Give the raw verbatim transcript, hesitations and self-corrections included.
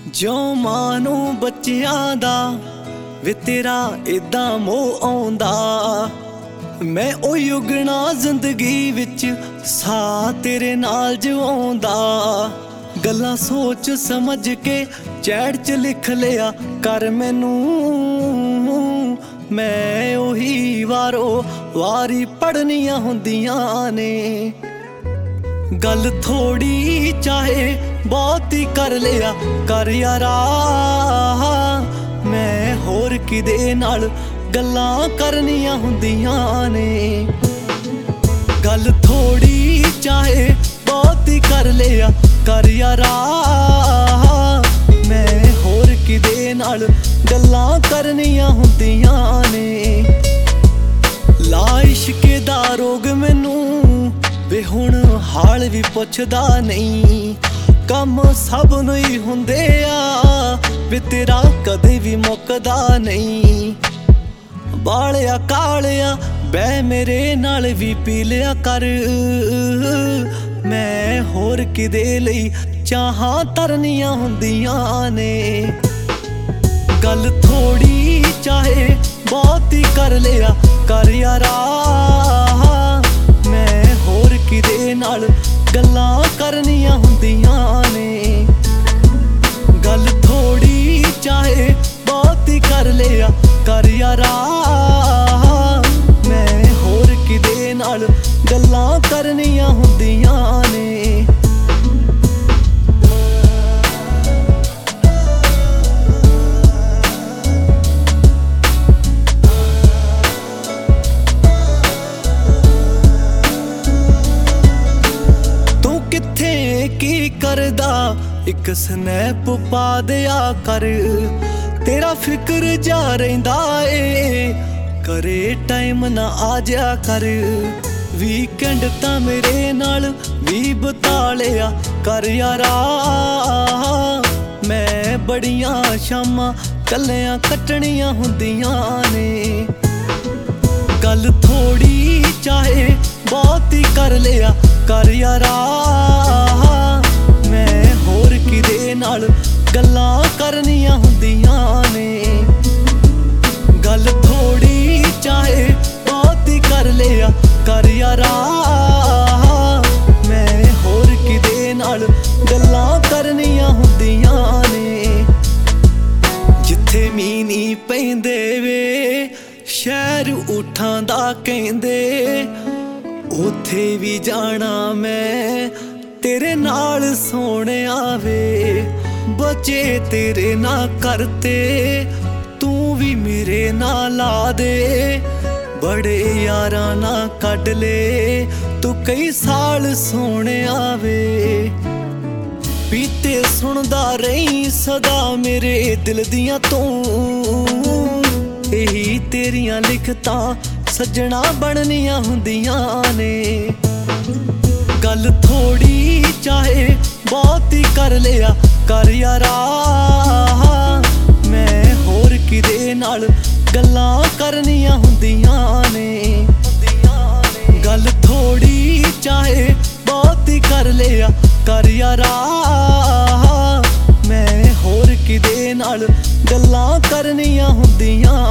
ਜੋ ਮਾਂ ਨੂੰ ਬੱਚਿਆਂ ਦਾ ਵੇ ਤੇਰਾ ਇਦਾਂ ਮੋਹ ਆਉਂਦਾ। ਮੈਂ ਉਹ ਯੁਗਣਾ ਜ਼ਿੰਦਗੀ ਵਿੱਚ ਸਾਹ ਤੇਰੇ ਨਾਲ ਜਿਉਂਦਾ। ਗੱਲਾਂ ਸੋਚ ਸਮਝ ਕੇ ਚੈਟ 'ਚ ਲਿਖ ਲਿਆ ਕਰ ਮੈਨੂੰ। ਮੈਂ ਉਹੀ ਵਾਰੋ ਵਾਰੀ ਪੜ੍ਹਨੀਆਂ ਹੁੰਦੀਆਂ ਨੇ। ਗੱਲ ਥੋੜੀ ਚਾਹੇ ਬਹੁਤੀ ਕਰ ਲਿਆ ਕਰ ਯਾਰਾ। ਮੈਂ ਹੋਰ ਕਿਦੇ ਨਾਲ ਗੱਲਾਂ ਕਰਨੀਆਂ ਹੁੰਦੀਆਂ ਨੇ। ਗੱਲ ਥੋੜੀ ਚਾਹੇ ਬਹੁਤੀ ਕਰ ਲਿਆ ਕਰ ਯਾਰਾ। ਮੈਂ ਹੋਰ ਕਿਦੇ ਨਾਲ ਗੱਲਾਂ ਕਰਨੀਆਂ ਹੁੰਦੀਆਂ ਨੇ। ਲਾ ਇਸ਼ਕੇ ਦਾ ਰੋਗ ਮੈਨੂੰ ਵੇ ਹੁਣ ਹਾਲ ਵੀ ਪੁੱਛਦਾ ਨਹੀਂ। ਕੰਮ ਸਭ ਨੂੰ ਹੀ ਹੁੰਦੇ ਆ ਵੇ ਤੇਰਾ ਕਦੇ ਵੀ ਮੁੱਕਦਾ ਨਹੀਂ। ਬਾਲਿਆ ਕਾਲਿਆ ਬਹਿ ਮੇਰੇ ਨਾਲ ਵੀ ਪੀ ਲਿਆ ਕਰ। ਮੈਂ ਹੋਰ ਕਿਦੇ ਲਈ ਚਾਹਾਂ ਤਰਨੀਆਂ ਹੁੰਦੀਆਂ ਨੇ। ਗੱਲ ਥੋੜੀ ਚਾਹੇ ਬਹੁਤੀ ਕਰ ਲਿਆ ਕਰ ਯਾਰਾ। ਮੈਂ ਹੋਰ ਕਿਦੇ ਨਾਲ ਗੱਲਾਂ ਕਰਨੀਆਂ ਹੁੰਦੀਆਂ ਨੇ। ਗੱਲ ਥੋੜੀ ਚਾਹੇ ਬਹੁਤੀ ਕਰ ਲਿਆ ਕਰ ਯਾਰਾ। ਮੈਂ ਹੋਰ ਕਿਦੇ ਨਾਲ ਗੱਲਾਂ ਕਰਨੀਆਂ ਹੁੰਦੀਆਂ ਨੇ। ਕੀ ਕਰਦਾ ਇੱਕ ਸਨੈਪ ਪਾ ਦਿਆ ਕਰ। ਤੇਰਾ ਫਿਕਰ ਜਾ ਰਹਿੰਦਾ ਏ ਕਰੇ ਟਾਈਮ ਨਾ ਆ ਜਾ ਕਰ। ਵੀਕਐਂਡ ਤਾਂ ਮੇਰੇ ਨਾਲ ਵੀ ਬਿਤਾ ਲਿਆ ਕਰ ਯਾਰਾ। ਮੈਂ ਬੜੀਆਂ ਸ਼ਾਮਾਂ ਕੱਲਿਆਂ ਕੱਟਣੀਆਂ ਹੁੰਦੀਆਂ ਨੇ। ਗੱਲ ਥੋੜੀ ਚਾਹੇ ਬਹੁਤੀ ਕਰ ਲਿਆ ਕਰ ਯਾਰਾ। ਮੈਂ ਹੋਰ ਕਿਦੇ ਨਾਲ ਗੱਲਾਂ ਕਰਨੀਆਂ ਹੁੰਦੀਆਂ ਨੇ। ਗੱਲ ਥੋੜੀ ਚਾਹੇ ਬਹੁਤੀ ਕਰ ਲਿਆ ਕਰ ਯਾਰਾ। ਮੈਂ ਹੋਰ ਕਿਦੇ ਨਾਲ ਗੱਲਾਂ ਕਰਨੀਆਂ ਹੁੰਦੀਆਂ ਨੇ। ਜਿੱਥੇ ਮੀਂਹ ਨਹੀਂ ਪੈਂਦੇ ਵੇ ਸ਼ਹਿਰ ਊਠਾਂ ਦਾ ਕਹਿੰਦੇ। ਉੱਥੇ ਵੀ ਜਾਣਾ ਮੈਂ ਤੇਰੇ ਨਾਲ ਸੋਹਣਿਆ ਵੇ। ਬੱਚੇ ਤੇਰੇ ਨਾਲ ਕਰਤੇ ਤੂੰ ਵੀ ਮੇਰੇ ਨਾਲ ਲਾ ਦੇ। ਬੜੇ ਯਾਰਾਂ ਨਾਲ ਕੱਢ ਲੈ ਤੂੰ ਕਈ ਸਾਲ ਸੋਹਣਿਆ ਵੇ। ਪੀਤੇ ਸੁਣਦਾ ਰਹੀ ਸਦਾ ਮੇਰੇ ਦਿਲ ਦੀਆਂ ਤੂੰ। ਇਹੀ ਤੇਰੀਆਂ ਲਿਖਤਾਂ ਸੱਜਣਾ ਬਣਨੀਆਂ ਹੁੰਦੀਆਂ ਨੇ। ਗੱਲ ਥੋੜੀ ਚਾਹੇ ਬਹੁਤੀ ਕਰ ਲਿਆ ਕਰ ਯਾਰਾ। ਮੈਂ ਹੋਰ ਕਿਦੇ ਨਾਲ ਗੱਲਾਂ ਕਰਨੀਆਂ ਹੁੰਦੀਆਂ ਨੇ। ਗੱਲ ਥੋੜੀ ਚਾਹੇ ਬਹੁਤੀ ਕਰ ਲਿਆ ਕਰ ਯਾਰਾ। ਮੈਂ ਹੋਰ ਕਿਦੇ ਨਾਲ ਗੱਲਾਂ ਕਰਨੀਆਂ ਹੁੰਦੀਆਂ